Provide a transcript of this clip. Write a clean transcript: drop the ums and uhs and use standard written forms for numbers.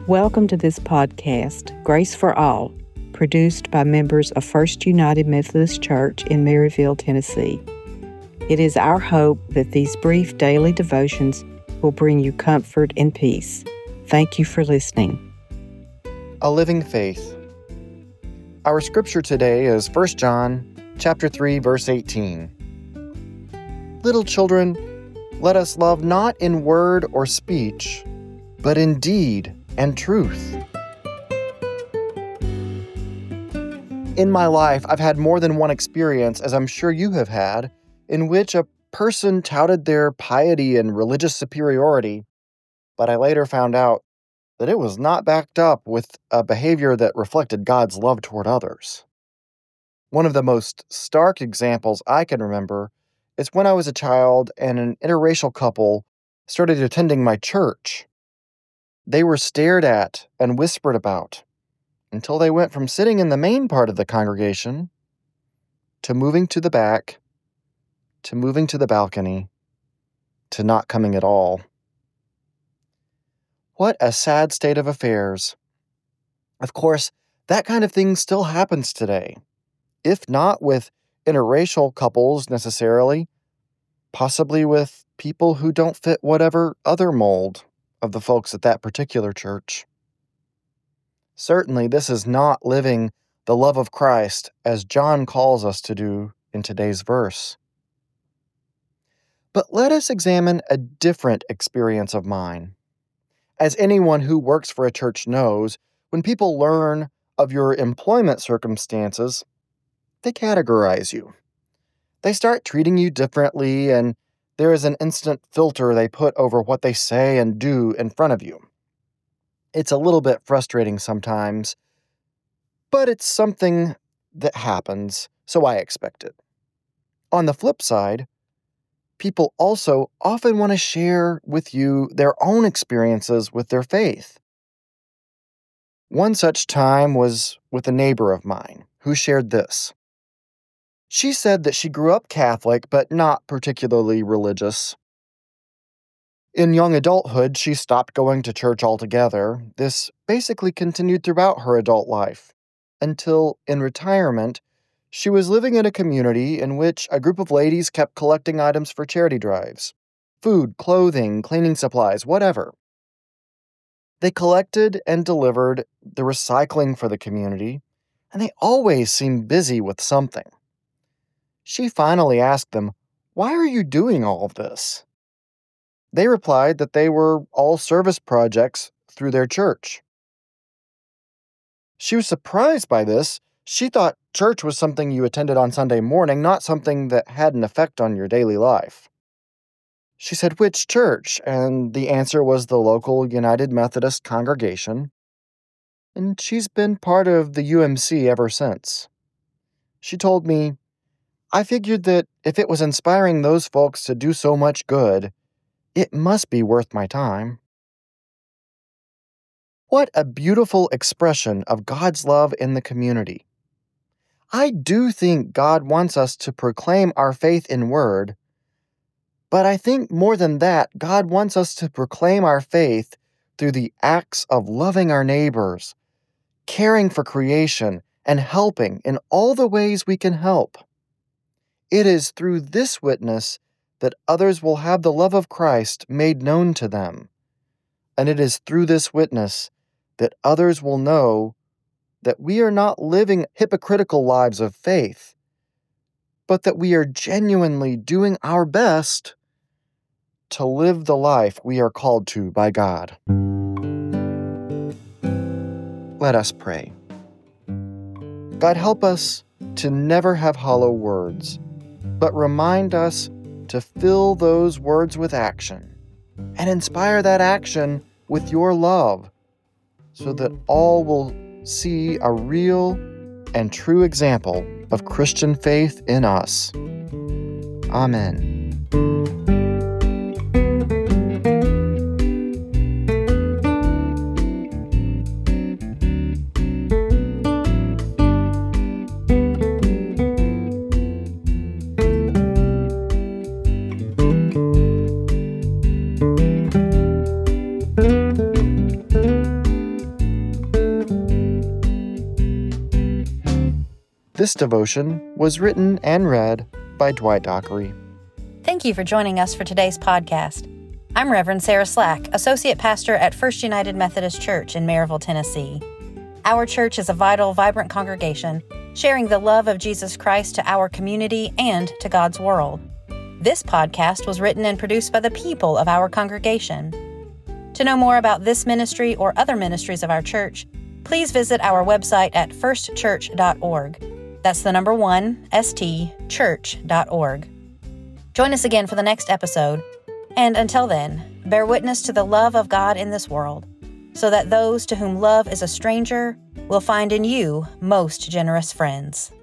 Welcome to this podcast, Grace for All, produced by members of First United Methodist Church in Maryville, Tennessee. It is our hope that these brief daily devotions will bring you comfort and peace. Thank you for listening. A living faith. Our scripture today is 1 John chapter 3, verse 18. Little children, let us love not in word or speech, but in deed and truth. In my life, I've had more than one experience, as I'm sure you have had, in which a person touted their piety and religious superiority, but I later found out that it was not backed up with a behavior that reflected God's love toward others. One of the most stark examples I can remember is when I was a child and an interracial couple started attending my church. They were stared at and whispered about until they went from sitting in the main part of the congregation to moving to the back, to moving to the balcony, to not coming at all. What a sad state of affairs. Of course, that kind of thing still happens today, if not with interracial couples necessarily, possibly with people who don't fit whatever other mold of the folks at that particular church. Certainly, this is not living the love of Christ as John calls us to do in today's verse. But let us examine a different experience of mine. As anyone who works for a church knows, when people learn of your employment circumstances, they categorize you. They start treating you differently, and there is an instant filter they put over what they say and do in front of you. It's a little bit frustrating sometimes, but it's something that happens, so I expect it. On the flip side, people also often want to share with you their own experiences with their faith. One such time was with a neighbor of mine who shared this. She said that she grew up Catholic, but not particularly religious. In young adulthood, she stopped going to church altogether. This basically continued throughout her adult life, until in retirement, she was living in a community in which a group of ladies kept collecting items for charity drives. Food, clothing, cleaning supplies, whatever. They collected and delivered the recycling for the community, and they always seemed busy with something. She finally asked them, "Why are you doing all of this?" They replied that they were all service projects through their church. She was surprised by this. She thought church was something you attended on Sunday morning, not something that had an effect on your daily life. She said, "Which church?" And the answer was the local United Methodist congregation. And she's been part of the UMC ever since. She told me, "I figured that if it was inspiring those folks to do so much good, it must be worth my time." What a beautiful expression of God's love in the community. I do think God wants us to proclaim our faith in word, but I think more than that, God wants us to proclaim our faith through the acts of loving our neighbors, caring for creation, and helping in all the ways we can help. It is through this witness that others will have the love of Christ made known to them, and it is through this witness that others will know that we are not living hypocritical lives of faith, but that we are genuinely doing our best to live the life we are called to by God. Let us pray. God, help us to never have hollow words, but remind us to fill those words with action and inspire that action with your love so that all will see a real and true example of Christian faith in us. Amen. This devotion was written and read by Dwight Dockery. Thank you for joining us for today's podcast. I'm Reverend Sarah Slack, Associate Pastor at First United Methodist Church in Maryville, Tennessee. Our church is a vital, vibrant congregation, sharing the love of Jesus Christ to our community and to God's world. This podcast was written and produced by the people of our congregation. To know more about this ministry or other ministries of our church, please visit our website at firstchurch.org. That's the number 1, stchurch.org. Join us again for the next episode. And until then, bear witness to the love of God in this world, so that those to whom love is a stranger will find in you most generous friends.